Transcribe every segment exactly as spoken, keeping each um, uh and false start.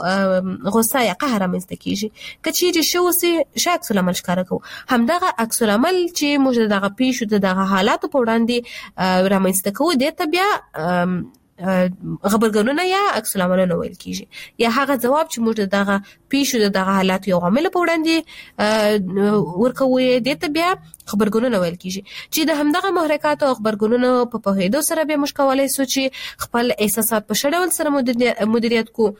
غوسه یا قهر رامنځته کیږي. که چیرې شو سي ښه عکس العمل ښکاره کوو. همدغه عکس العمل چې موږ دغه پیښو د دغه حالاتو په وړاندې رامنځته کوو دې ته بیا غبرګونونه یا عکس العملونه ویل کیږي. یا هغه ځواب چې موږ دغه پیښو د دغه حالات یو عامل په وړاندې ورکوو دې ته بیا خبرګونونه ویل کیږي. چې د همدغه محرکات او خبرګونونو په پوهېدو سره بیا موږ کولی شو چې خپل احساسات په ښه ډول سره مدیریت کو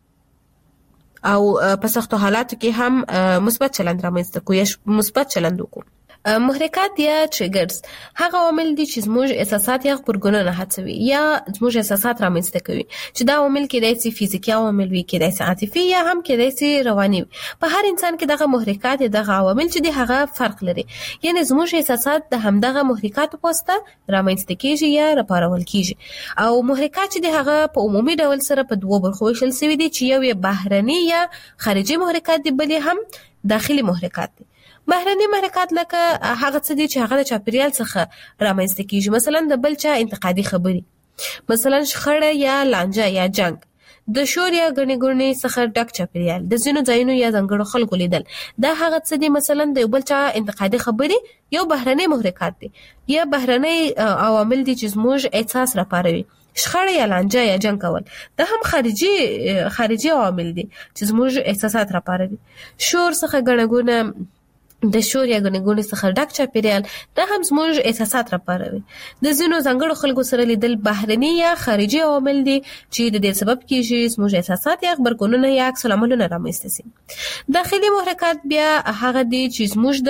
او په سختو حالاتو کې هم مثبت چلند رامنځته کو یا مثبت چلند وکړو. محرکات یا ټریګرز هغه عوامل دي چې زموږ احساسات یا خبرګونونه هڅوي یا زموږ احساسات رامنځته کوي. چې دا عوامل کېدای شي فزیکي عوامل وي، کېدای شي عاطفي یا هم کېدای شي رواني وي. په هر انسان کې دغه محرکات دغه عوامل چې دي هغه فرق لري. یعنی زموږ احساسات د همدغه محرکاتو په واسطه رامنځته کېږي یا راپارول کېږي. او محرکات چې دي هغه په عمومي ډول سره په دوه برخو ویشل شوي دي چې یو یې بهرني یا خارجي محرکات دي، بل هم داخلي محرکات دي. بهرني محرکات لکه هغه څه دي چې هغه د چاپیریال څخه رامنځته کیږي. مثلا د بل چا انتقادي خبري، مثلا شخړه یا لانجه یا جنگ، د شور یا غني ګوني څخه ډک چاپیریال، د ځینو ځایونو یا ځنګړو خلکو لیدل. دا هغه څه دي مثلا د بل چا انتقادي خبري یو بهرني محرکات دي. یا بهرني عوامل دي چې زموږ احساس راپاروي. شخړه یا لانجه یا جنگ کول دا هم خارجي خارجي عوامل دي چې زموږ احساسات راپاروي. شور څخه غنګونه د شور یا غنګونې څخه ډک چاپیریال دا هم زموږ احساسات راپاروي. د ځینو ځانګړو خلکو سره لیدل بهرني یا خارجي عوامل دي چې د دې سبب کیږي زموږ احساسات یا خبرګونونه یا عکس العملونه رامنځته شي. داخلي محرکات بیا هغه دي چې زموږ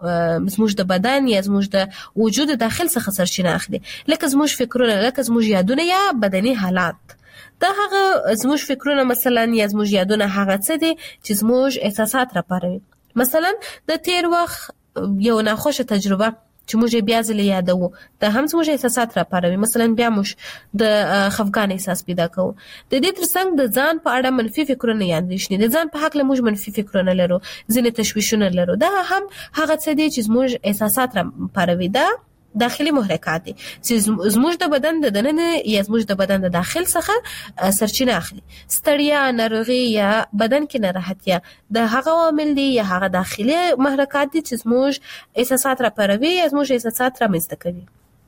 د زموږ د بدن یا زموږ د وجود داخل څخه سرچینه اخلي، لکه زموږ فکرونه، لکه زموږ یادونه یا بدني حالات. دا هغه زموږ فکرونه مثلا یا زموږ یادونه هغه څه دي چې زموږ احساسات راپاروي. مثلا د تیر وخت یو ناخوشه تجربه چې موږ بیا ځل یادوو دا هم زموږ احساسات راپاروي. مثلا بیا موږ د خفګان احساس پیدا کوو. د دې ترڅنګ د ځان په اړه منفي فکرونه یا اندېښنې، د ځان په حق له موږ منفي فکرونه لرو، ځینې تشویشونه لرو. دا هم هغه څه دي چې زموږ احساسات راپاروي. دا داخلي محرکات دي چې زموږ د بدن د دننه یا زموږ د بدن د داخل څخه سرچینه اخلي. ستړیا، ناروغي یا بدن کې ناراحتیا د هغه عوامل دي یا هغه داخلي محرکات دي چې زموږ احساسات راپاروي یا زموږ احساسات رامنځته کوي.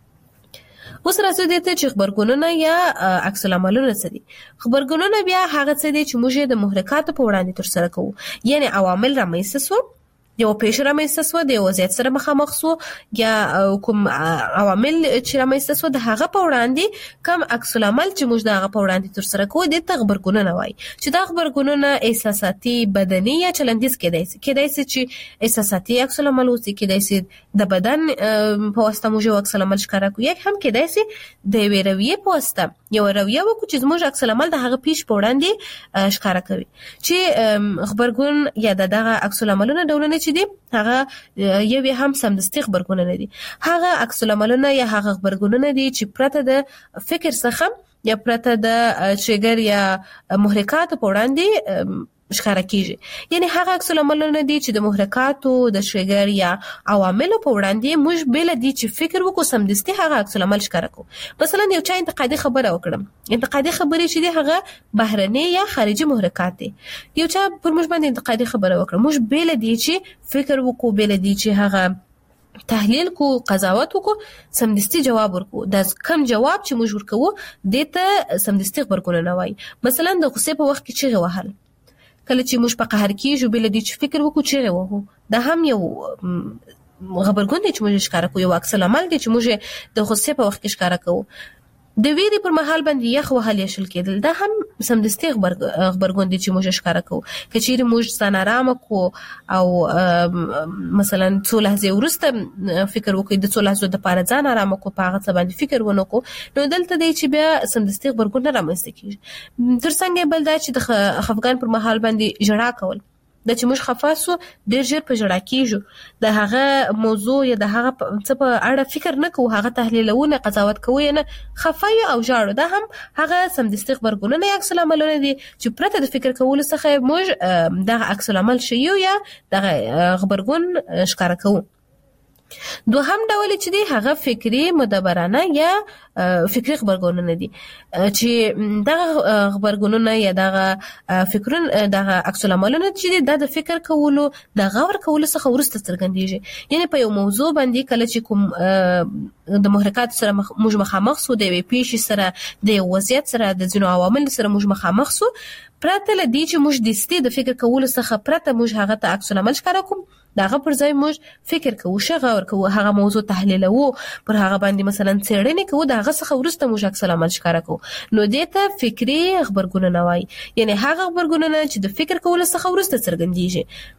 اوس راځو دې ته چې خبرګونونه یا عکس العملونه څه دي. خبرګونونه بیا هغه څه دي چې موږ د محرکاتو په وړاندې ترسره کوو. یعنی عوامل رامنځته شو، یو پیښه رامنځته شوه، د یو وضعیت سره مخامخ شو، یا کوم عوامل چې رامنځته شوه د هغه په وړاندې کوم عکس العمل چې موږ د هغه په وړاندې ترسره کوو دې ته غبرګونونه وایي. چې دا غبرګونونه احساساتي، بدني یا چلندیز کېدای شي. کېدای شي چې احساساتي عکس العمل اوسي، کېدای شي د بدن په واسطه موږ یو عکس العمل ښکاره کوو، یا هم کېدای شي د یوې رویې په واسطه یو رویه وکړو چې زموږ عکس العمل د هغه پیښې په وړاندې ښکاره کوي. چې غبرګون یا دغه عکس العملونه ډولونه چې دي هغه یو هم سمدستي خبرګونونه دي. هغه عکس العملونه یا هغه خبرګونونه دي چې پرته د فکر څخه یا پرته د ټریګر یا محرکاتو په وړاندې ښکاره کیږي. یعنی هغه عکس العملونه دي چې د محرکاتو، د ټریګر یا عواملو په وړاندې موږ بل دي چې فکر وکړو سمدستي هغه عکس العمل ښکاره کوو. مثلا یو چا انتقادي خبره وکړم، انتقادي خبرې چې دي هغه بهرني یا خارجي محرکات دي. یو چا پر موږ باندې انتقادي خبره وکړه، موږ بل دي چې فکر وکړو، بل دي چې هغه تحلیل کو، قضاوت وکړو، سمدستي جواب ورکو. دا کم جواب چې موږ ورکوو دې ته سمدستي غبرګونونه وایي. مثلا د غصې په وخت کې چیغې وهل، کله چې موږ په قهر کېږو بل دې چې فکر وکړو چیغې وهو، دا هم یو غبرګون دی چې موږ ښکاره کوو، یو عکس العمل دی چې موږ د غصې په وخت کې ښکاره کوو. د ویرې پر مهال باندې یخ وهل یا شل کېدل دا هم سمدستي غبرګون دی چې موږ ښکاره کوو. که چیرې موږ ځان ارامه کړو او مثلا څو لحظې وروسته فکر وکړو د څو لحظو دپاره ځان ارامه کړو، په هغه څه باندې فکر ونه کړو، نو دلته دی چې بیا سمدستي غبرګون نه رامنځته کېږي. تر څنګ بل دا چې د خفګان پر مهال باندې ژړا کول، دا چې موږ خفه سو ډېر ژر په ژړا کېږو، د هغه موضوع یا د هغه څه په اړه فکر نه کوو، هغه تحلیلوو نه، قضاوت کوو یې نه، خفه یو او ژاړو. دا هم هغه سمدستي غبرګونونه یا عکس العملونه دي چې پرته د فکر کولو څخه موږ دغه عکس العمل ښیو یا دغه غبرګون ښکاره کوو. دوهم ډول چې دی هغه فکری مدبرانه یا فکری خبرګونونه دي چې دغه خبرګونونه یا دغه فکرونه دغه عکس العملونه چې دی د فکر کولو د غور کولو څخه ورسته څرګندېږي. یعنی په یو موضوع باندې کله چې کوم د محرکات سره موږ مخامخ سو د پیښې سره د وضعیت سره د ځینو عوامل سره موږ مخامخ سو پرته ل دې چې موږ د ستې د فکر کولو څخه پرته موږ هغه ته عکس العمل ښکاره کوم داغه پر ځای موږ فکر کوو شغه ور کوو هغه موضوع تحلیلوو پر هغه باندې مثلا څېړنې کوو داغه څخه ورسته موږ عکس العمل ښکاره کوو نو دې ته فکری خبرګونونه وایي. یعنی هغه خبرګونونه چې د فکر کولو څخه ورسته څرګندېږي.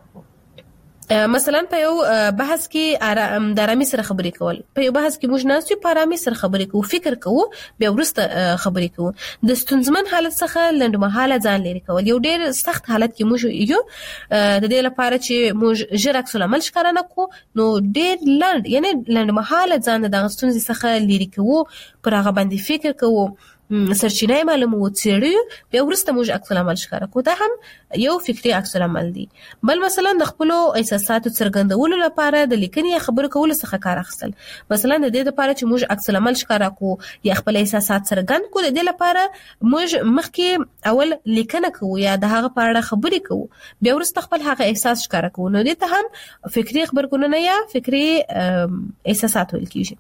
مثلا په یو بحث کې د آرامي سره خبرې کول په یو بحث کې موږ ناست یو په آرامي سره خبرې کوو فکر کوو بیا وروسته خبرې کوو. د ستونزمن حالت څخه لنډمهاله ځان لرې کول یو ډېر سخت حالت کې موږ یو د دې لپاره چې موږ ژر عکس العمل ښکاره نه کړو نو ډېر لنډ یعنی لنډمهاله ځان د دغه ستونزې څخه لرې کوو پر هغه باندې فکر کوو سرچینه معلومو څېړو بیا وروسته موږ عکس العمل ښکاره کوو. دا هم یو فکری عکس العمل دی. بل مثلا د خپل احساساتو څرګندولو لپاره د لیکنې یا خبرو کولو څخه کار اخیستل. مثلا د دې لپاره چې موږ عکس العمل ښکاره کوو یا خپل احساسات څرګند کوو د دې لپاره موږ مخکې اول لیکنه کوو یا د هغه په اړه خبرې کوو بیا وروسته خپل هغه احساس ښکاره کوو. نو دې ته هم فکری خبرګونونه یا فکری احساسات ویل کیږي.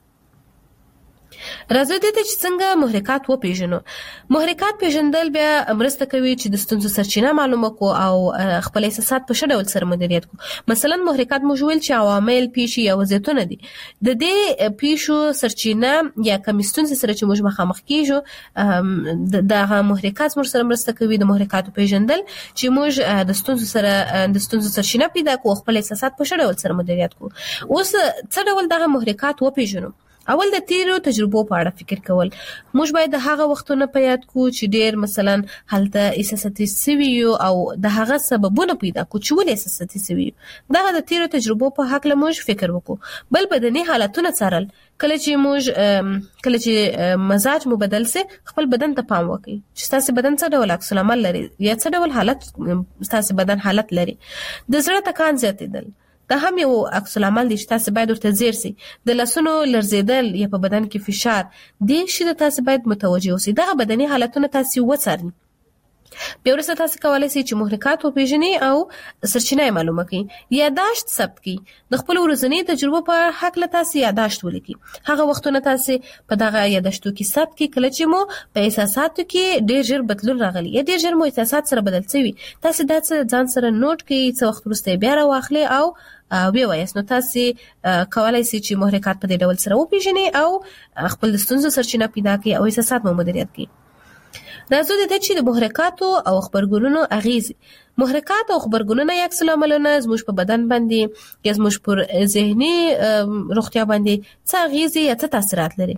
راځو دې ته چې څنګه محرکات وپېژنو. محرکات پیژندل بیا مرسته کوي چې د ستونزو سرچینه معلومه کو او خپل احساسات په ښه ډول سره مدیریت کو. مثلا محرکات موږ ویل چې عوامل پیښې یا وضعیتونه دي. د دې پیښو سرچینه یا کوم ستونزې سره چې موږ مخامخ کیږو دغه محرکات موږ سره مرسته کوي د محرکاتو پیژندل چې موږ د ستونزو سره د ستونزو سرچینه پیدا کو خپل احساسات په ښه ډول سره مدیریت کو. اوس څه ډول دغه محرکات وپېژنو؟ اول د تیرو تجربو په اړه فکر کول. موږ باید د هغه وختونو په یاد کو چې ډېر مثلا هلته احساساتي سوي یو او د هغه سببونه پیدا کو چې ولې احساساتي سوي یو. دغه د تیرو تجربو په هکله موږ فکر وکړو. بل بدني حالتونه څارل. کله چې موږ کله چې مزاج مو بدل سي خپل بدن ته پام وکړئ چې تاسو بدن څه ډول عکس العمل لري یا څه ډول حالت تاسو بدن حالت لري. د زړه ټکان زیاتېدل دا هم یو عکس العمل دی چې تاسو باید ورته ځیر سي. د لاسونو لرزیدل یا په بدن کې فشار دې شي د تاسو باید متوجه اوسئ. دغه بدني حالتونه تاسو وڅارئ. بیا وروسته تاسو کولای شئ چې محرکات وپېژنئ او سرچینه معلومه کړئ. یاداشت ثبت کړئ. د خپل ورځني تجربو په هکله تاسو یاداشت ولیکئ. هغه وختونه تاسو په دغه یاداشتو کې ثبت کړئ کله چې مو په احساساتو کې ډېر ژر بدلون راغلی یا ډېر ژر مو احساسات سره بدل شوي. تاسو دا ځان سره نوٹ کړئ څه وخت وروسته بیا راواخلئ او وی وایاست. نو تاسو کولای شئ چې محرکات په دې ډول سره وپېژنئ او خپل د ستونزو سرچینه پیدا کړئ او احساسات مو مدیریت کړئ. راځو د دې چې د محرکاتو او خبرګونونو اغیز. محرکات او خبرګونونه یا عکس العملونه زموږ په بدن باندې یا زموږ پر ذهني روغتیا باندې څه اغیز یا څه تاثیرات لري.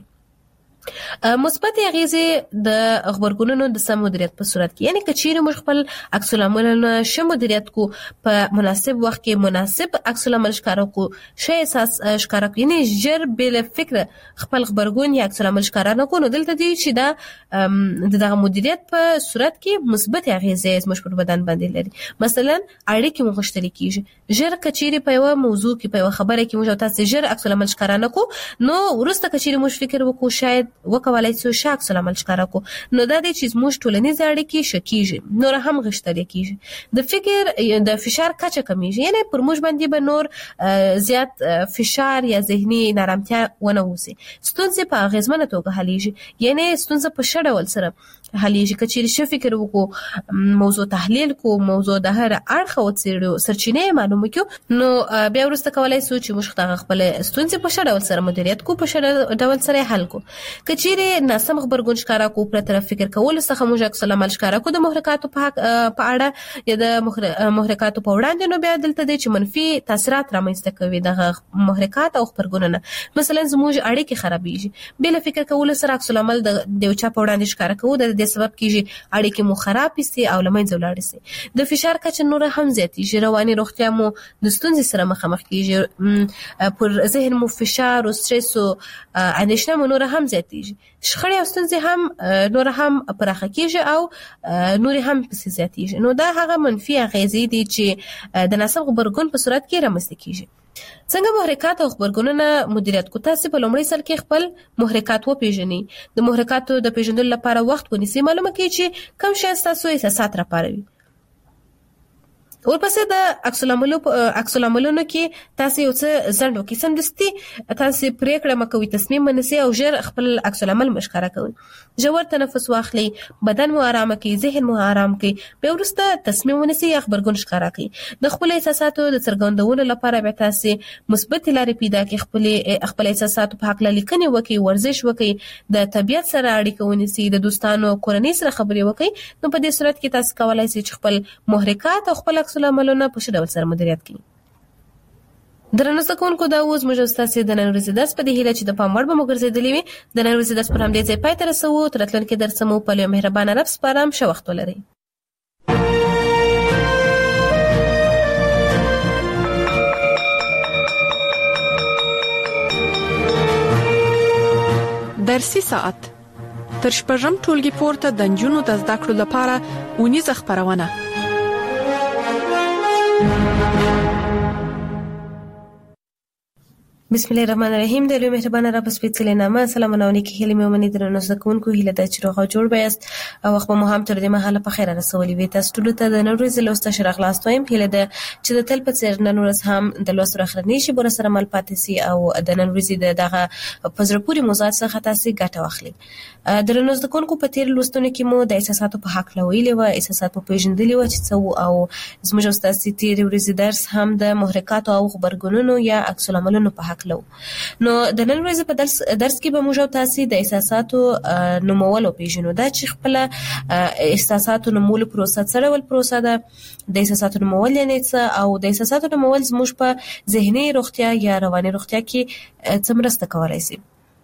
مثبت اغیزې د خبرګونونو د سم مدیریت په صورت کې یعنی کچېرې موږ خپل عکس العملونه ښه مدیریت کو په مناسب وخت کې مناسب عکس العمل ښکاره کو ښه احساس ښکاره کو یعنی ژر بل فکر خپل خبرګون یا عکس العمل ښکاره نه کو نو دلته دی چې دا دغه مدیریت په صورت کې مثبت اغیزې زموږ پر بدن باندې لري. مثلا اړیکې مو غښتلې کیږي. ژر کچېرې په یو موضوع کې په یو خبره کې موږ تاسو ژر عکس العمل ښکاره نه کو نو ورسته کچېرې موږ فکر وکړو شاید وکولای شو ښه عکس العمل ښکاره کو نو دا دی چې زموږ ټولنیز اړیکې ښه کیږي نور هم غښتلې کیږي. د فکر د فشار کچه کمیږي یعنی پر موږ باندې به نور زیات فشار یا ذهني نارامتیا ونه وسی. ستونزې په اغیزمنه توګه حلیږي یعنی ستونزه په ښه ډول سره حلیږي. کچېرې ښه فکر وکړو موضوع تحلیل کو موضوع د هر اړخه وڅېړو سرچینې معلومه کړو نو بیا وروسته کولای شو چې موږ خپل ستونزې په ښه ډول سره مدیریت کو په ښه ډول سره حل کو. کچېرې ناسم خبرګون ښکاره کو پر طرف فکر کول څخه موږ عکس العمل ښکاره کو د محرکاتو په اړه یا د محرکاتو په وړاندې نو بیا دلته دی چې منفي تاثیرات رامنځته کوي دغه محرکات او خبرګونونه. مثلا زموږ اړیکې خرابېږي بل فکر کول سره عکس العمل د یو چا په وړاندې ښکاره کوو د دې سبب کیږي اړیکې مو خراب شي او لمنځه ولاړ شي. د فشار کچه نور هم زیاتېږي. رواني روغتیا مو د ستونزې سره مخامخ کیږي. پر ذهن مو فشار او سترس او اندېښنه مو نور هم زیاتېږي. شخړې او ستونزې هم نور هم پراخه کیږي او نور هم پسې زیاتېږي. نو دا هغه منفي اغیزې دي چې د ناسم خبرګون په صورت کې رامنځته کیږي. څنګه محرکات او خبرګونونه مدیریت کو؟ تاسو په لومړي سر کې خپل محرکات وپیژنئ. د محرکاتو د پیژندلو لپاره وخت ونیسئ. معلومه کړئ چې کوم شی تاسو احساسات راپاروي. ورپسې د عکس العملو عکس العملونو کې تاسو یو څه ځنډ وکړئ. سمدستي تاسو پریکړه مکوئ، تصمیم ونیسئ او ژر خپل عکس العمل مشخره کوئ. ژور تنفس واخلئ، بدن مو آرام کړئ، ذهن مو آرام کړئ. بیا وروسته تصمیم ونیسئ یا خبرګون ښکاره کړئ. د خپل احساساتو د څرګندولو لپاره بیا تاسو مثبت لارې پیدا کړئ. خپل خپل احساساتو په حق لیکنه وکړئ، ورزش وکړئ، د طبیعت سره اړیکه ونیسئ، د دوستانو کورنۍ سره خبرې وکړئ. نو په دې صورت کې تاسو کولای شئ چې خپل محرکات او خپل عکس العملونه په ښه ډول سره مدیریت کړئ. درنو زده کوونکو، دا اوس موږ ستاسو د نن ورځې درس په دې هیله چې د پام وړ به مو ګرځېدلی وي. د نن ورځې درس پر همدې ځای پای ته رسوو. تر راتلونکي درس مو په لوی مهربانه رب سپارم. ښه وخت ولرئ. درسي ساعت تر شپږم ټولګي پورته د نجونو د زده کړو لپاره اونیزه خبرونه. بسم الله الرحمن الرحیم. د لوی مهربانه رب سپېڅلې نامه سلامونه او نیکی هیلې مې ومنئ. درنو زده کوونکو، هیله ده چې روغ او جوړ به یاست او وخت به مو هم تر دې مهاله په خیره رسولي وي. تاسو ټولو ته د نن ورځې لوست اشاره خلاص وایم. هیله ده چې د تل په څېر نن ورځ هم د لوست اخرنۍ شیبو سره مل پاتې سي او د نن ورځې د دغه په زړه پورې موضوعات څخه تاسو ګټه واخلئ. درنو زده کوونکو، په تیر لوستونو کې مو د احساساتو په حق ویلي و، احساسات په پیژندلي و چې څه او زموږ استاد تیر ورځې درس هم د محرکات او خبرګونونو یا عکس العملونو په حق لو. نو د نن ورځې په درس درس کې به موږ تاسو د احساساتو نومول او پیژنو. دا چې خپل احساساتو نومول پروسه څه ډول پروسه ده، د احساساتو نومول یعنی څه، او د احساساتو نومول زموږ په ذهني روغتیا یا رواني روغتیا کې څه مرسته کولای شي.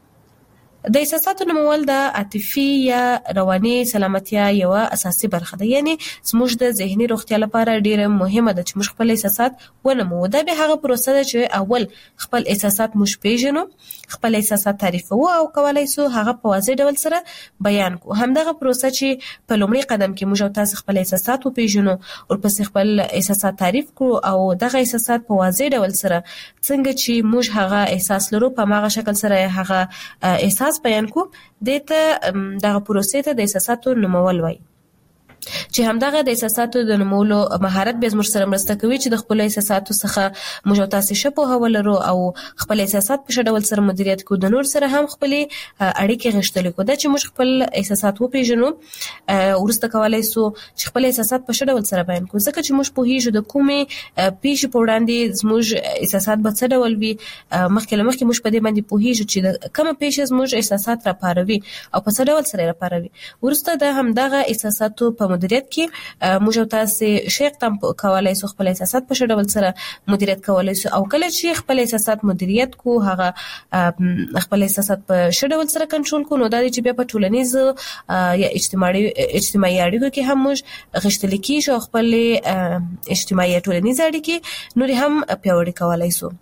د احساساتو نومول د عاطفي یا رواني سلامتیا یو اساسي برخه ده. یعنی زموږ د ذهني روغتیا لپاره ډیره مهمه ده چې موږ خپل احساسات ونمو. دا به هغه پروسه ده چې اول خپل احساسات موږ پیژنو، خپل احساسات تعریفو او کولای شو هغه په واضح ډول سره بیان کو. همدغه پروسه چې په لومړي قدم کې موږ تاسو خپل احساسات وپیژنو او پس خپل احساسات تعریف کړو او دغه احساسات په واضح ډول سره څنګه چې موږ هغه احساس لرو په هغه شکل سره هغه احساس بیان کو. دته دغه پروسې ته د احساساتو نومول وایي. چې همدغه د احساساتو د نومولو مهارت به زموږ سره مرسته کوي چې د خپل احساساتو څخه موږ تاسو شپه هولرو او خپل احساسات په شډول سره مدیریت کو. د نور سره هم خپل اړیکې غښتلې کو. دا چې موږ خپل احساسات وپیژنو ورسته کولای شو چې خپل احساسات په شډول سره بیان کو. ځکه چې موږ په هیڅ د کومې پیښې په وړاندې زموږ احساسات به څه ډول وي، مخکې لمخکې موږ په دې باندې په هیڅ چې د کومه پیښه زموږ احساسات را پاروي او په څه ډول سره را پاروي. ورسته د همدغه احساساتو په مدیریت کې موږ تاسو شیخ تم کولای شو خپل احساسات په شډول سره مدیریت کولای شو. او کله چې خپل احساسات مدیریت کو، هغه خپل احساسات په شډول سره کنټرول کو، نو دا چې بیا په ټولنیز یا اجتماعي اجتماعي اړیکو کې هم موږ غښتل کیږو، خپل اجتماعي ټولنیز اړیکې نور هم پیاوړي کولای شو.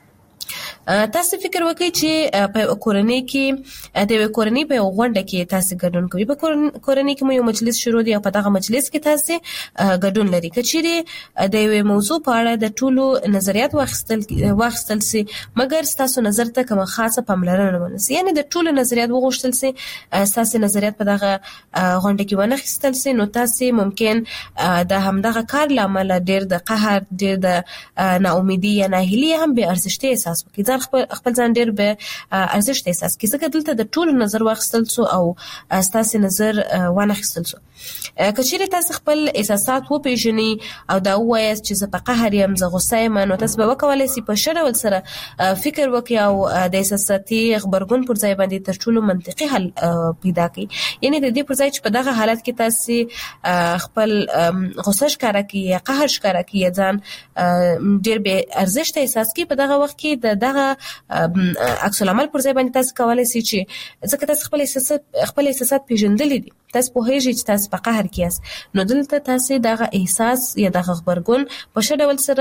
تاسو فکر وکړئ چې په کورنۍ کې د کورنۍ په غونډه کې تاسو ګډون کوئ. په کورنۍ کې مو یو مجلس شروع دی او په دغه مجلس کې تاسو ګډون لري. کچېرې د یو موضوع په اړه د ټولو نظریات واخیستل واخیستل سي، مګر تاسو نظر ته کومه خاصه پاملرنه ونیسئ. یعنی د ټولو نظریات وغوښتل سي، تاسو نظریات په دغه غونډه کې ونه خستل سي، نو تاسو ممکن د همدغه کار لامل ډېر د قهر، ډېر د ناامیدي یا ناهیلي هم به ارزښت احساس وکړي. خپل خپل ځان ډېر به ارزښت احساس کړي. ځکه دلته د ټولو نظر واخیستل سو او تاسو نظر وانه خستل سو. کچېرې تاسو خپل احساسات وپیژنئ او دا وایاست چې زه په قهر یم، زه غوسه یم، نو تاسو به وکولای شئ په ښه ډول سره فکر وکړئ او د احساساتي غبرګون پر ځای باندې تر ټولو منطقي حل پیدا کړئ. یعنی د دې پر ځای چې په دغه حالت کې تاسو خپل غوسه ښکاره کړئ یا قهر ښکاره کړئ یا ځان ډېر به ارزښت احساس کړئ، په دغه وخت کې د دغه عکس العمل پر ځای باندې تاسو کولای شئ چې ځکه تاسو خپل احساسات خپل احساسات پیژندلې دي، تاسو په هیڅ چې تاسو په قهر کې یاست، نو دلته تاسو دغه احساس یا دغه خبرګون په ښه ډول سره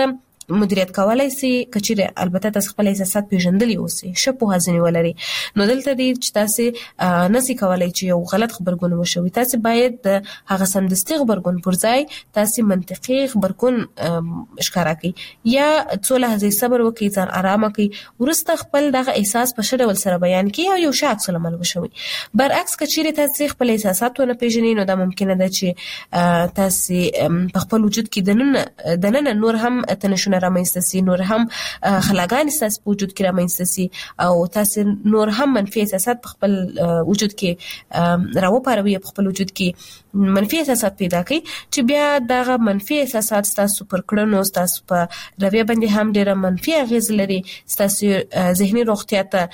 مدیریت کولای شي کچېره البته تاسو خپل احساسات پیژندلی اوسئ شپو هزنی ولري نو دلته دي چې تاسو نسی کولای چې یو غلط خبرګون وشوي تاسو باید د هغه سمدستي خبرګون پر ځای تاسو منطقي خبرګون ښکارا کړئ یا څو لحظې صبر وکړئ ځان آرام کړئ ورسته خپل دغه احساس په ښه ډول سره بیان کړئ او یو ښه عکس العمل وشوي برعکس کچېره تاسو خپل احساسات ونه پیژنئ نو دا ممکنه ده چې تاسو په خپل وجود کې دننه دننه نور هم تنشونه رامنځته سي نور هم خلاګان تاسو په وجود کې رامنځته سي او تاسو نور هم منفي احساسات په خپل وجود کې راوپاروي په خپل وجود کې منفي احساسات پیدا کوي چې بیا دغه منفي احساسات تاسو پر کړنو تاسو په رویه باندې هم ډېر منفي اغیز لري تاسو ذهني روغتیا ته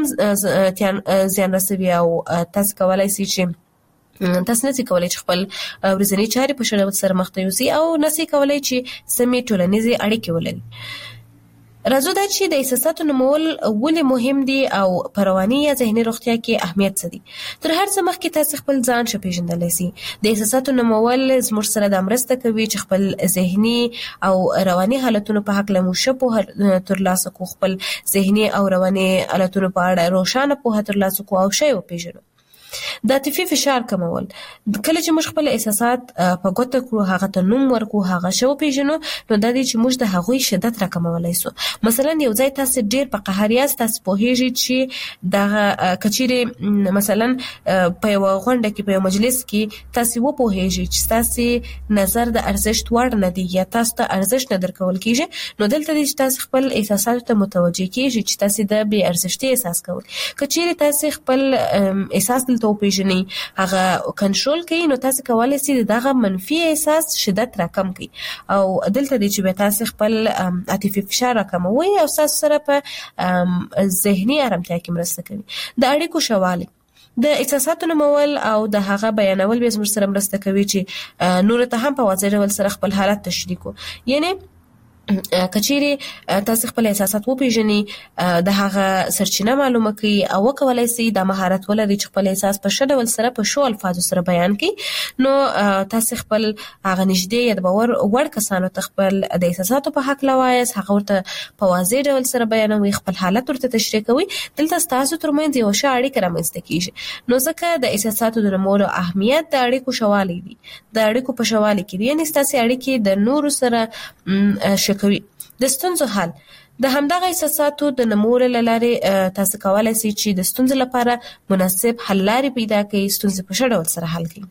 هم زیان رسوي او تاسو کولای شئ چې تاسو نسی کولای چې خپل ورځنی چارې په شړه سره مخ ته یوسي او نسی کولای چې سمې ټولنیزې اړیکې ولري راځو دا چې د احساساتو نمول ولې مهم دي او په رواني یا ذهني روغتیا کې اهمیت څه دي تر هر څه مخکې تاسو خپل ځان ښه پیژندلی سئ د احساساتو نمول زموږ سره د مرسته کوي چې خپل ذهني او رواني حالتونو په هکله مو ښه پوهه ترلاسه کړو خپل ذهني او رواني حالتونو په اړه روښانه پوهه ترلاسه کړو او ښه وپېژنو د عاطفي فشار کمول کله چې موږ خپل احساسات په ګوته کړو هغه ته نوم ورکړو هغه شو پیژنو نو دا دي چې موږ د هغوی شدت راکمولای شو مثلا یو ځای تاسو ډیر په قهر یاست تاسو پوهیږئ چې د کچېره مثلا په یو غونډه کې په یو مجلس کې تاسو و پوهیږئ چې تاسو نظر د ارزښت وړ نه دی یا تاسو ته ارزښت نه درکول کیږي نو دلته دي چې تاسو خپل احساسات ته متوجه کیږئ چې تاسو د بې ارزښتي احساس کوئ کچېره تاسو خپل احساس ته پیژنئ هغه کنټرول کړئ نو تاسو کولای شئ دغه منفي احساس شدت راکم کړئ او دلته دي چې تاسو خپل عاطفي فشار راکموي او تاسو سره په ذهني آرامتیا کې مرسته کوي د اړیکو شواله د احساساتو نمول او د هغه بیانول به زموږ سره مرسته کوي چې نور ته هم په واضح ډول سره خپل حالت تشریح کړو یعنی کچېره تاسو خپل احساسات وپیژنئ د هغه سرچینه معلومه کړئ او وکولای شئ د مهارت ولرئ چې خپل احساس په ښه ډول سره په شو الفاظو سره بیان کړئ نو تاسو خپل هغه نږدې یا د باور وړ کسانو ته خپل د احساساتو په حق لوایاست هغه ورته په واضح ډول سره بیانوي خپل حالت ورته تشریح کوي دلته تاسو ترمنځ یو ښه اړیکه رامنځته کیږي نو ځکه د احساساتو د نمولو اهمیت د اړیکو شواله دي د اړیکو په شواله کې دي یعنی تاسو اړیکې د نورو سره شکوي د ستونزو حل د همدغه احساساتو د نمولو لاره تاسو کولای شئ چې د ستونزې لپاره مناسب حل لارې پیدا کړئ ستونزې په ښه ډول سره حل کړئ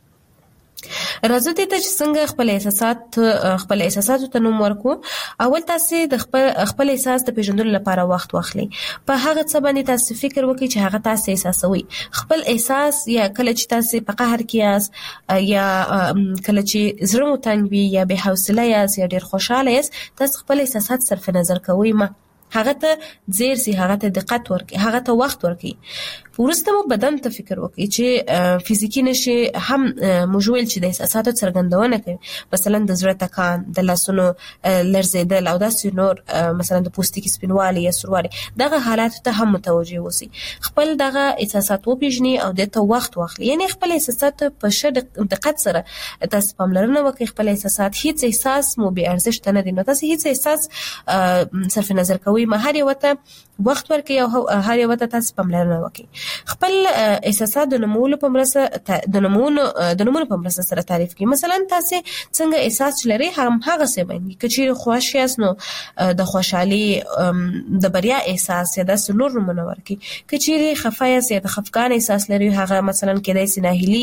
راځو دې ته چې څنګه خپل احساسات خپل احساساتو ته نوم ورکو اول تاسو د خپل خپل احساس د پیژندلو لپاره وخت واخلئ په هغه څه باندې تاسو فکر وکړئ چې هغه تاسو احساسوي خپل احساس یا کله چې تاسو په قهر کې یاست یا کله چې زړه مو تنګ وي یا بې حوصله یاست یا ډېر خوشاله یاست تاسو خپل احساسات صرف نظر کوئ ما هغه ته زیر سي هغه ته دقت ورکړئ هغه ته وخت ورکړئ ورسته مو بدن ته فکر وکړئ چې فزیکی نشي هم موجول چې د احساساتو څرګندونه کوي مثلا د زړه ټکان د لاسونو لړزیدل او داسې نور مثلا د پوستکي سپینوالي یا سوروالی دغه حالات ته هم متوجه اوسئ خپل دغه احساسات وپیژنئ او د ته وخت واخلئ یعنی خپل احساسات په ښه دقت سره تاسو پاملرنه وکړئ خپل احساسات هیڅ احساس مو بې ارزښت نه دي نو تاسو هیڅ احساس صرف نظر کوئ ما هر یو ته وخت ورکړئ او هر یو ته تاسو پاملرنه وکړئ خپل احساسات د نمولو په مرسته د نمونو د نمونو په مرسته سره تعریف کړئ مثلا تاسو څنګه احساس لرئ هم هغه څه باندې کچېره خوښ یاست نو د خوشحالي د بریا احساس یا د نور نمونه ورکړئ کچېره خفه یاست یا د خفګان احساس لرئ هغه مثلا کېدای شي ناهیلي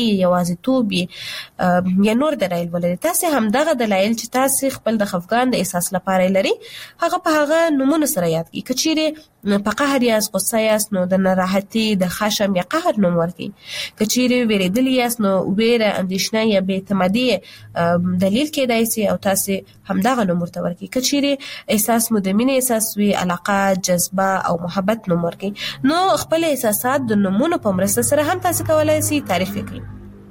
یوازیتوب یا نور دلایل ولري تاسو هم دغه دلایل چې تاسو خپل د خفګان د احساس لپاره لري هغه په هغه نمونه سره یاد کړئ کچېره په قهر یاست غصه یاست نو د ناراحتي د خشم یا قهر نوم ورکړئ کچېره ویریدلی یاست نو ویره اندېښنه یا بې اعتمادي دلیل کېدای شي او تاسو همدغه نوم ورته ورکړئ کچېره احساس مو د مینې احساس وي علاقه جذبه او محبت نوم ورکړئ نو خپل احساسات د نومونو په مرسته سره هم تاسو کولای شئ تعریف کړئ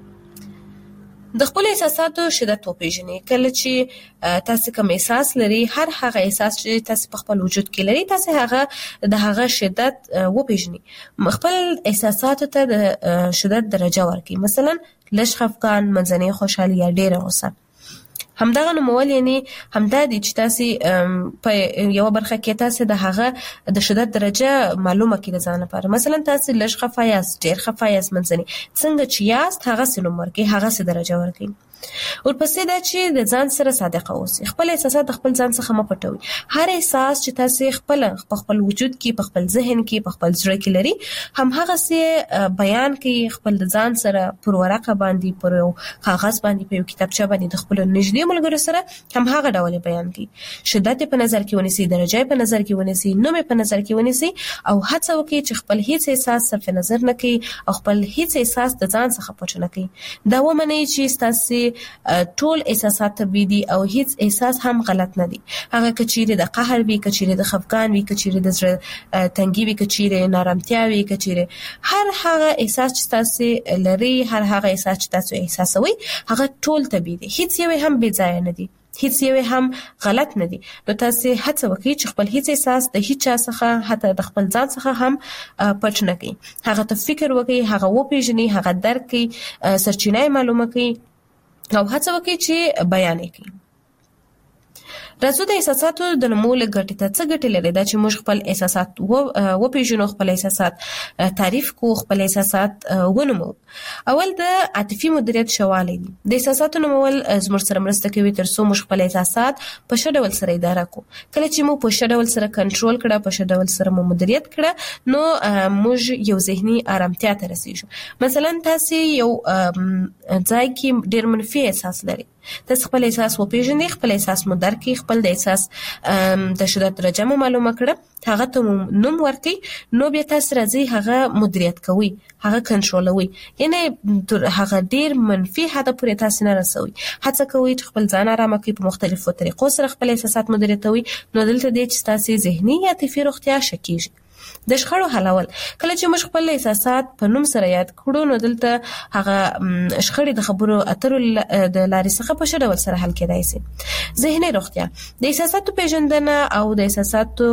د خپل احساساتو شدت وپیژنئ کله چې تاسو کوم احساس لري هر هغه احساس چې تاسو په خپل وجود کې لري تاسو هغه د هغه شدت وپیژنئ خپل احساساتو ته د شدت درجه ورکړئ مثلا لږ خفګان منځنۍ خوشحالي یا ډېره غوسه همدغه نومول یعنی همدا دي چې تاسو په یو برخه کې تاسو د هغه د شدت درجه معلومه کړئ ځان لپاره. مثلا تاسو لږ خفه یاست، ډیر خفه یاست، منځني څنګه چې یاست هغه سره نمبر کې هغه سره درجه ورکړئ. ورپسې دا چې د ځان سره صادق اوسئ، خپل احساسات خپل ځان څخه مه پټوئ. هر احساس چې تاسو خپل په خپل وجود کې، په خپل ذهن کې، په خپل زړه کې لري، هم هغه سي بیان کوي خپل ځان سره پر ورقه باندې، پر کاغذ باندې، په یو کتابچه باندې د خپل نږدې ملګرو سره هم هغه ډول بیان کوي. شدت په نظر کې ونیسئ، درجه په نظر کې ونیسئ، نوم په نظر کې ونیسئ او هڅه وکړئ چې خپل هیڅ احساس صرف نظر نه کړئ او خپل هیڅ احساس د ځان څخه پټ نه کړئ. دا ومنئ چې تاسو ټول احساسات طبيعي دي او هیڅ احساس هم غلط نه دي. هغه کچيره د قهر وي، کچيره د خفګان وي، کچيره د زړه تنګي وي، کچيره نارامتیا وي، کچيره هر هغه احساس چې تاسو لري، هر هغه احساس چې تاسو احساسوي، هغه ټول طبيعي دي. هیڅ یو هم بې ځای نه دي، هیڅ یو هم غلط نه دي. نو تاسو هڅه وکړئ چې خپل هیڅ احساس د هیڅ چا څخه، حتی د خپل ځان څخه هم پټ نه کړئ. هغه ته فکر وکړئ، هغه وپیژنئ، هغه درک کړئ، سرچینه معلومه کړئ او هڅه وکړئ چې بیان کړئ. راځو د احساساتو د نومولو ګټې ته. څه ګټې لري دا چې موږ خپل احساسات وپیژنو، خپل احساسات تعریف کو، خپل احساسات ونومو. اول د عاطفي مدیریت شواله دي. د احساساتو نومول زموږ سره مرسته کوي تر څو موږ خپل احساسات په ښه ډول سره اداره کو. کله چې موږ په ښه ډول سره کنټرول کړه، په ښه ډول سره مو مدیریت کړه، نو موږ یو ذهني آرامتیا ته رسیږو. مثلا تاسو یو ځای کې ډیر منفي احساس لري، تاسو خپل احساس وپیژنئ، خپل احساس مو درک کړئ، خپل د احساس د شدت درجه مو معلومه کړه، هغه ته نوم ورکړئ، نو بیا تاسو راځي هغه مدیریت کوئ، هغه کنټرولوي. یعنی هغه ډیر منفي حد پورې تاسو نه رسوي. هڅه کوئ چې خپل ځان آرام کړئ، په مختلفو طریقو سره خپل احساسات مدیریتوي. نو دلته دې چې تاسو ذهني یا عاطفي روغتیا شکیږي. د شخړو حلول. کله چې موږ خپل احساسات په نوم سره یاد کړو، نو دلته هغه شخړې د خبرو اترو د لارې څخه په ښه ډول سره حل کېدای شي. ذهني روغتیا. د احساساتو پیژندنه او د احساساتو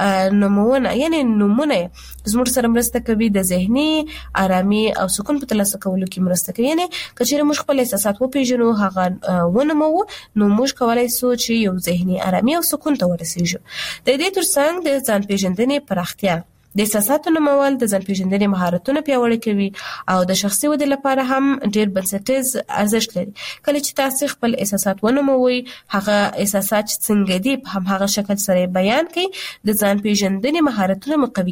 نومونه، یعنی نومونه زموږ سره مرسته کوي د ذهني آرامي او سکون په ترلاسه کولو کې مرسته کوي. یعنی کچېره موږ خپل احساسات وپیژنو، هغه ونومو، نو موږ کولای شو چې یو ذهني آرامي او سکون ته ورسیږو. د دې ترڅنګ د ځان پیژندنې پراختیا. د احساساتو نومول د ځان پیژندنې مهارتونه پیاوړي کوي او د شخصي ودې لپاره هم ډیر بنسټیز ارزښت لري. کله چې تاسو خپل احساسات ونوموي، هغه احساسات څنګه دي په هم هغه شکل سره بیان کړئ، د ځان پیژندنې مهارتونه مو قوي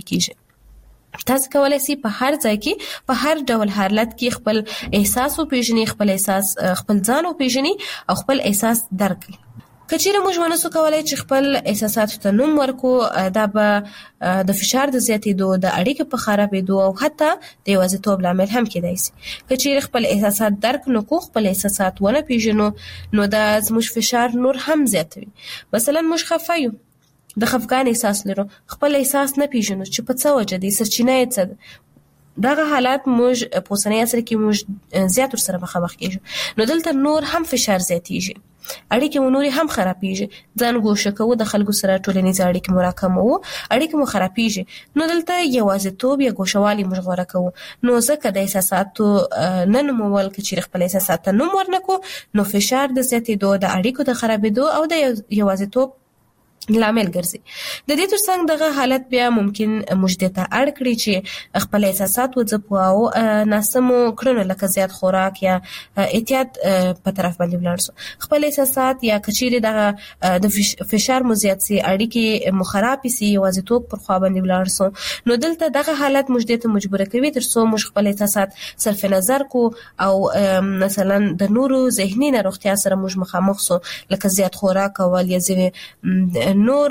کیږي. تاسو کولای شئ په هر ځای کې، په هر ډول حالت کې خپل احساس وپیژنئ، خپل احساس خپل ځان وپیژنئ او خپل احساس درک کړئ. کچېره موږ ونسو کولای چې خپل احساساتو ته نوم ورکو، دا به د فشار د زیاتېدو، د اړیکو په خرابېدو او حتی د یوازیتوب لامل هم کېدای شي. کچېره خپل احساسات درک نکو، خپل احساسات ونه پیژنو، نو دا زموږ فشار نور هم زیاتوي. مثلا موږ خفه یو، د خفګان احساس لرو، خپل احساس نه پیژنو چې په څه وجه دی، سرچینه یې څه ده. دغه حالات موږ په اوسنۍ عصر کې موږ زیات سره مخامخ کیږو. نو دلته نور هم فشار زیاتېږي، اړیکې مو نورې هم خرابېږي، ځان ګوښه کوو، د خلکو سره ټولنیز اړیکې مو راکموو، اړیکې مو خرابېږي. نو دلته یوازیتوب یا ګوښهوالي موږ غوره کوو. نو ځکه د احساساتو نه نومول، که چېرې خپل احساسات ته نوم ورنکو، نو فشار د زیاتېدو، د اړیکو د خرابېدو او د یوازیتوب لامل ګرځي. د دې ترڅنګ دغه حالت بیا ممکن موږ دې ته اړ کړي چې خپل احساسات وځپو او ناسمو کړنو لکه زیات خوراک یا احتیاط په طرف باندې ولاړ شو. خپل احساسات یا کچېرې دغه د فشار مو زیات سي، اړیکې مو خراب سي، یوازیتوب پر خوا باندې ولاړ شو، نو دلته دغه حالت موږ دې ته مجبور کوي تر څو موږ خپل احساسات صرف نظر کو او مثلا د نورو ذهني ناروغتیا سره موږ مخامخ شو، لکه زیات خوراک کول یا ځینې نور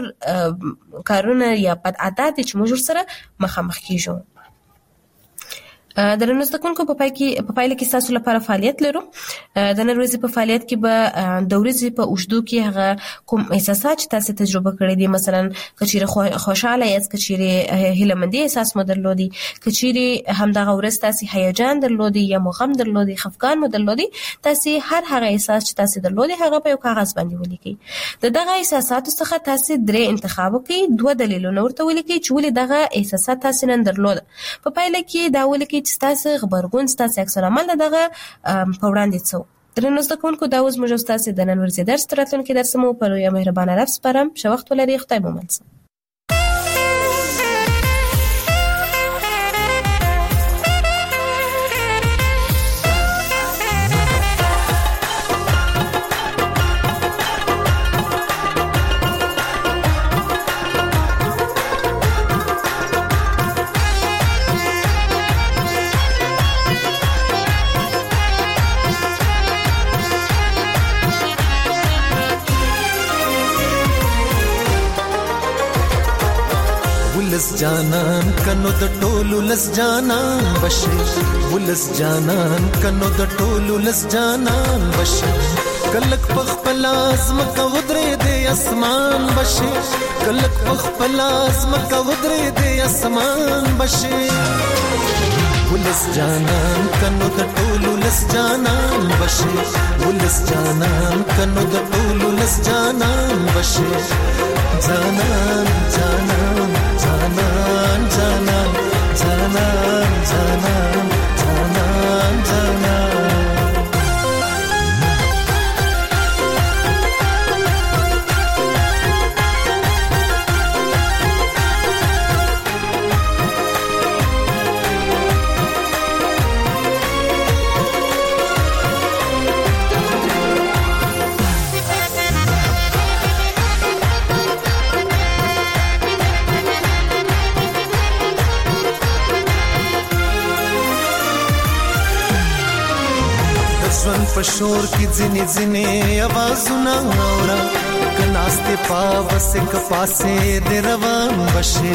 کارونه یا بد عادت چې موږ سره مخامخ کیږو. د نن ورځې کوونکو په پای کې په پایله کې تاسو لپاره فعالیت لرو. د نن ورځې په فعالیت کې به د ورځې په اوږدو کې هغه کوم احساسات چې تاسو تجربه کړی دي، مثلا کچېرې خوشاله یاست، کچېرې هیله‌مندي احساس مو درلودي، کچېرې همدغه ورځ تاسو هیجان درلودي یا غم درلودي، خفګان مو درلودي، تاسو هر هغه احساس چې تاسو درلودي هغه په یو کاغذ باندې ولیکئ. د دغه احساساتو څخه تاسو درې انتخاب وکړئ، دوه دلیلونه ورته ولیکئ چې ولې دغه احساسات تاسو نن درلود. په پایله کې دا ولیکئ چې تاسو غبرګون، تاسو عکس العمل دغه په وړاندې څو درنو زده کوونکو دا اوس موږ ستاسو د نن ورځې درس راتلونکي درس مو په لویه مهربانه رب سپارم. ښه وخت ولرئ. خدای مو مل شه. ولس جانان کنو د ټولو لس جانان بشي ولس جانان کنو د ټولو لس جانان بشي کلک پخپل ازمکه ودرې د اسمان بشي کلک پخپل ازمکه ودرې د اسمان بشي ولس جانان کنو د ټولو لس جانان بشي ولس جانان کنو د ټولو لس جانان بشي جانان جانان جانان جانان جانان جانان جانان جانان پشور کی ځنې ځنې आवाजونه اورا کناسته پاوسه کپاسه د روان بشي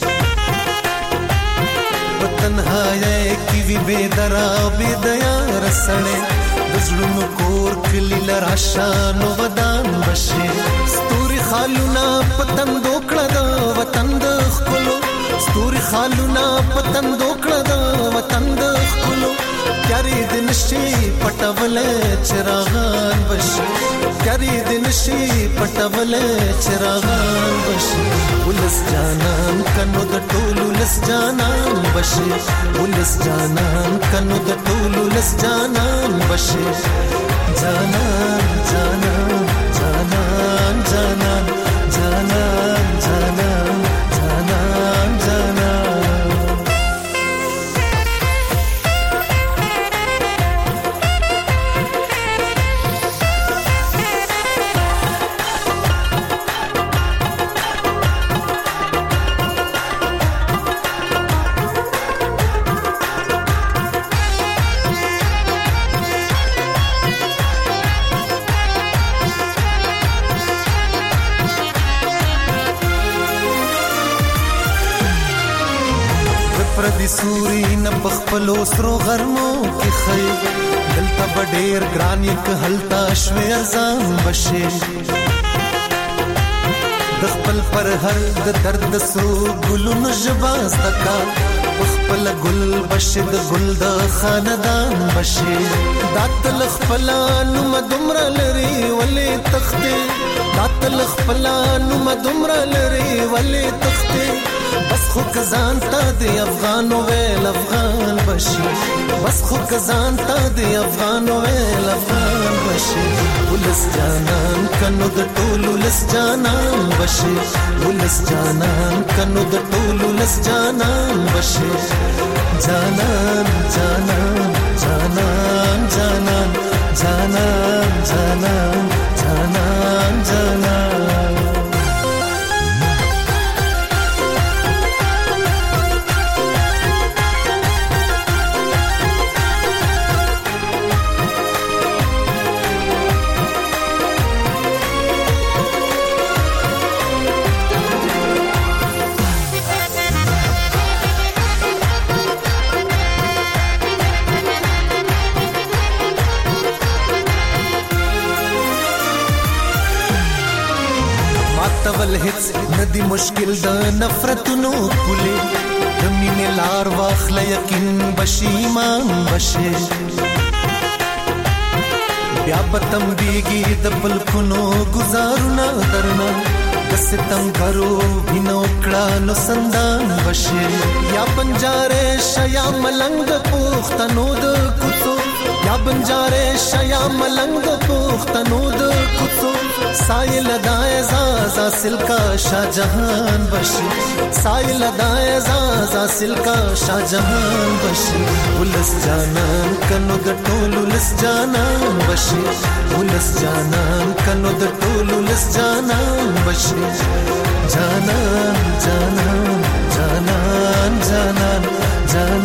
وطنهای کی وی بيدرا بيدیا رسړې دزړونو کور کلی لراشانو ودان بشي ستوري خالونا پتن دوکړه د وطن د خپلو ستوري خالونا پتن دوکړه د وطن د خپلو کری دن شي پټول چراغان بشي کری دن شي پټول چراغان بشي ولس جانان کنو د ټولو لس جانان بشي ولس جانان کنو د ټولو لس جانان بشي جانان جانان جانان جانان جانان جانان جانان جانان پردي سوري نه بخپلو سرو غرمو کې خي دلته بډېر ګران یک هلتا شوي ارزان بشي د خپل پر هر د درد سرو ګلونو جباز تکا خپل ګل بشي د ګل د خاندان بشي داتل خپل نو مدمر لري ولې تخته داتل خپل نو مدمر لري ولې تخته بس خو کزان تا دی افغان ویل افغان بشي بس خو کزان تا دی افغان ویل افغان بشي ولس جانان کنو د ټولو لس جانان بشي ولس جانان کنو د ټولو لس جانان بشي جانان جانان جانان جانان جانان جانان جانان جانان تول هیڅ ندی مشکل د نفرتونو پولی د مینې لار واخله یقین بشي ایمان بشي بیا به تمبیږي د پلکونو ګزارونه درنه د ستمګرو وینو کړه نو سندان بشي یا بنجارې شه یا ملنګ د پوښتنو د کوڅو یا بنجاره شیا ملنګ پختنو د کوڅو سایل دای زازا سلکا شاه جهان بشي سایل دای زازا سلکا شاه جهان بشي ولس جانان کنو د ټولو لس جانان بشي ولس جانان کنو د ټولو لس جانان بشي جانان جانان جانان جانان جانان